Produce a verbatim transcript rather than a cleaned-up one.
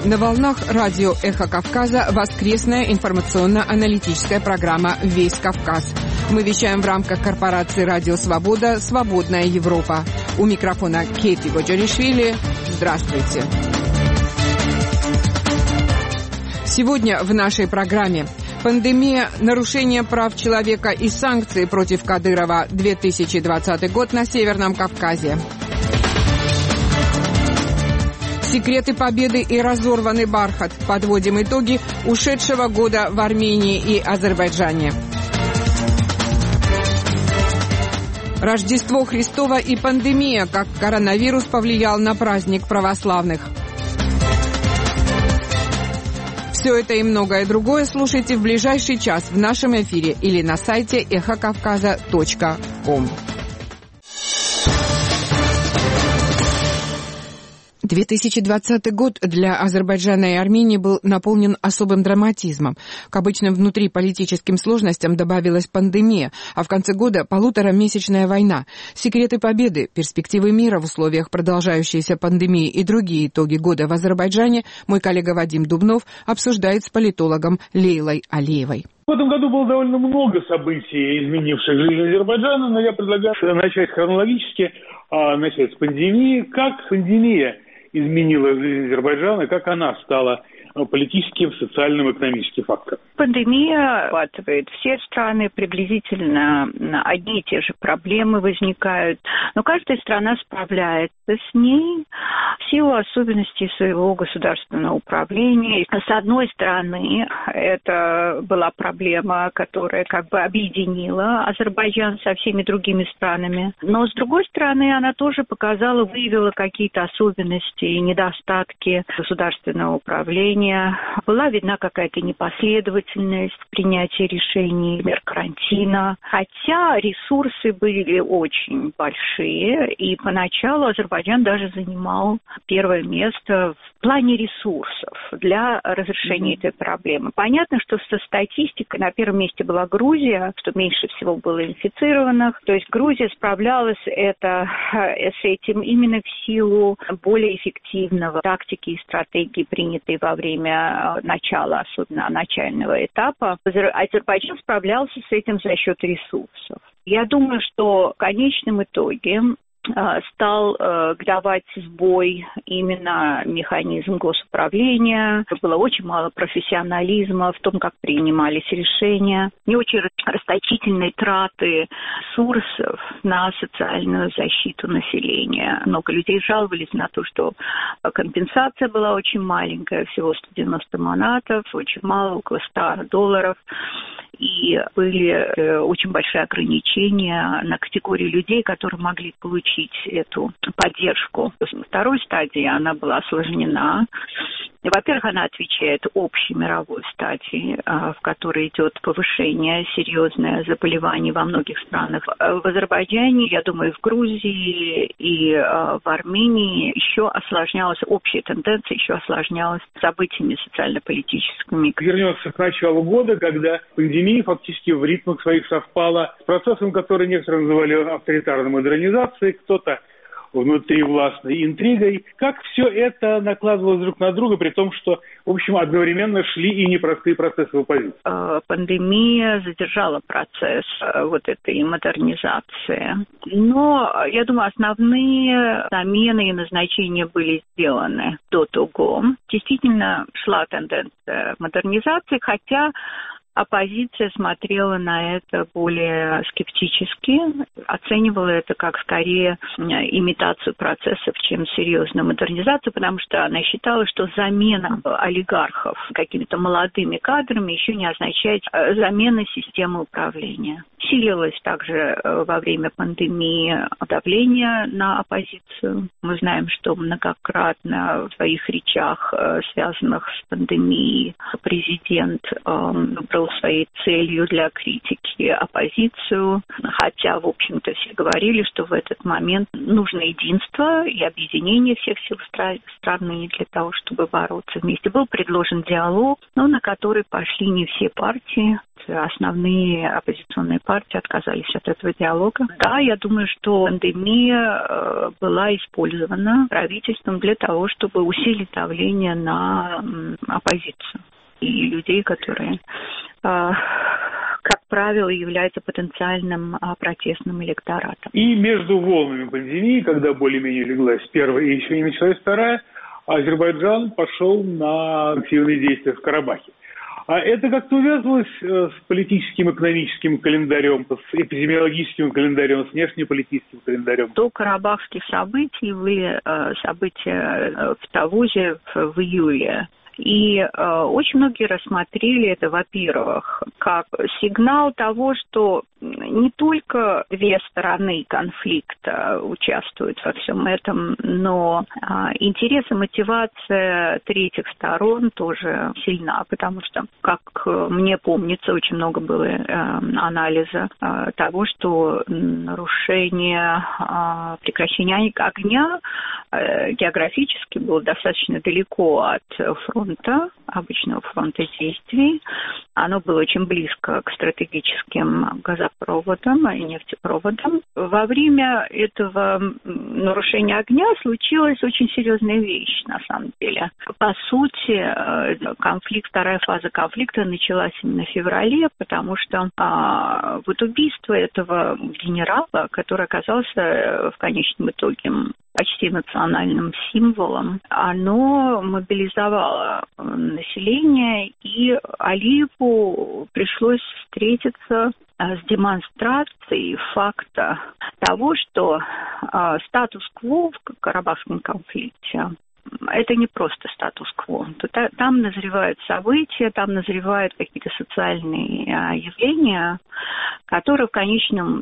На волнах радио «Эхо Кавказа» воскресная информационно-аналитическая программа «Весь Кавказ». Мы вещаем в рамках корпорации «Радио Свобода. Свободная Европа». У микрофона Кети Годжаришвили. Здравствуйте. Сегодня в нашей программе пандемия, нарушение прав человека и санкции против Кадырова, две тысячи двадцатый год на Северном Кавказе. Секреты победы и разорванный бархат. Подводим итоги ушедшего года в Армении и Азербайджане. Рождество Христово и пандемия. Как коронавирус повлиял на праздник православных. Все это и многое другое слушайте в ближайший час в нашем эфире или на сайте эхо кавказа точка ком. две тысячи двадцатый год для Азербайджана и Армении был наполнен особым драматизмом. К обычным внутриполитическим сложностям добавилась пандемия, а в конце года полуторамесячная война. Секреты победы, перспективы мира в условиях продолжающейся пандемии и другие итоги года в Азербайджане мой коллега Вадим Дубнов обсуждает с политологом Лейлой Алиевой. В этом году было довольно много событий, изменивших жизнь Азербайджана, но я предлагаю начать хронологически, начать с пандемии. Как пандемия изменила жизнь Азербайджана, как она стала политическим, социальным, экономическим фактором? Пандемия охватывает все страны, приблизительно одни и те же проблемы возникают, но каждая страна справляется с ней в силу особенностей своего государственного управления. С одной стороны, это была проблема, которая как бы объединила Азербайджан со всеми другими странами, но с другой стороны, она тоже показала, выявила какие-то особенности и недостатки государственного управления. Была видна какая-то непоследовательность в принятии решений, например, карантина. Хотя ресурсы были очень большие, и поначалу Азербайджан даже занимал первое место в плане ресурсов для разрешения mm-hmm. этой проблемы. Понятно, что со статистикой на первом месте была Грузия, что меньше всего было инфицированных. То есть Грузия справлялась это, с этим именно в силу более эффективного тактики и стратегии, принятой во время время начала, особенно начального этапа, Азербайджан справлялся с этим за счет ресурсов. Я думаю, что в конечном итоге стал э, давать сбой именно механизм госуправления. Было очень мало профессионализма в том, как принимались решения. Не очень расточительные траты ресурсов на социальную защиту населения. Много людей жаловались на то, что компенсация была очень маленькая, всего сто девяносто манатов, очень мало, около ста долларов. И были э, очень большие ограничения на категории людей, которые могли получить эту поддержку. На второй стадии она была осложнена. Во-первых, она отвечает общей мировой стадии, в которой идет повышение серьезное заболеваний во многих странах. В Азербайджане, я думаю, в Грузии и в Армении еще осложнялась, общая тенденция еще осложнялась событиями социально-политическими. Вернемся к началу года, когда пандемия фактически в ритмах своих совпала с процессом, который некоторые называли авторитарной модернизацией, кто-то внутривластной интригой. Как все это накладывалось друг на друга, при том, что, в общем, одновременно шли и непростые процессы в оппозиции? Пандемия задержала процесс вот этой модернизации. Но, я думаю, основные замены и назначения были сделаны до того. Действительно шла тенденция модернизации, хотя оппозиция смотрела на это более скептически, оценивала это как скорее имитацию процессов, чем серьезную модернизацию, потому что она считала, что замена олигархов какими-то молодыми кадрами еще не означает замены системы управления. Усилилось также во время пандемии давление на оппозицию. Мы знаем, что многократно в своих речах, связанных с пандемией, президент выбрал ставил своей целью для критики оппозицию, хотя, в общем-то, все говорили, что в этот момент нужно единство и объединение всех сил страны для того, чтобы бороться вместе. Был предложен диалог, но на который пошли не все партии. Основные оппозиционные партии отказались от этого диалога. Да, я думаю, что пандемия была использована правительством для того, чтобы усилить давление на оппозицию и людей, которые, как правило, являются потенциальным протестным электоратом. И между волнами пандемии, когда более-менее леглась первая и еще не началась вторая, Азербайджан пошел на активные действия в Карабахе. А это как-то увязывалось с политическим, экономическим календарем, с эпидемиологическим календарем, с внешнеполитическим календарем? До карабахских событий были события в Тавузе в июле. И э, очень многие рассмотрели это, во-первых, как сигнал того, что не только две стороны конфликта участвуют во всем этом, но э, интерес и мотивация третьих сторон тоже сильна, потому что, как мне помнится, очень много было э, анализа э, того, что нарушение э, прекращения огня э, географически было достаточно далеко от фронта, обычного фронта действий. Оно было очень близко к стратегическим газопроводам и нефтепроводам. Во время этого нарушения огня случилась очень серьезная вещь, на самом деле. По сути, конфликт, вторая фаза конфликта началась именно в феврале, потому что а, вот убийство этого генерала, который оказался в конечном итоге почти национальным символом, оно мобилизовало население, и Алиеву пришлось встретиться с демонстрацией факта того, что э, статус-кво в Карабахском конфликте это не просто статус-кво. Там назревают события, там назревают какие-то социальные явления, которые в конечном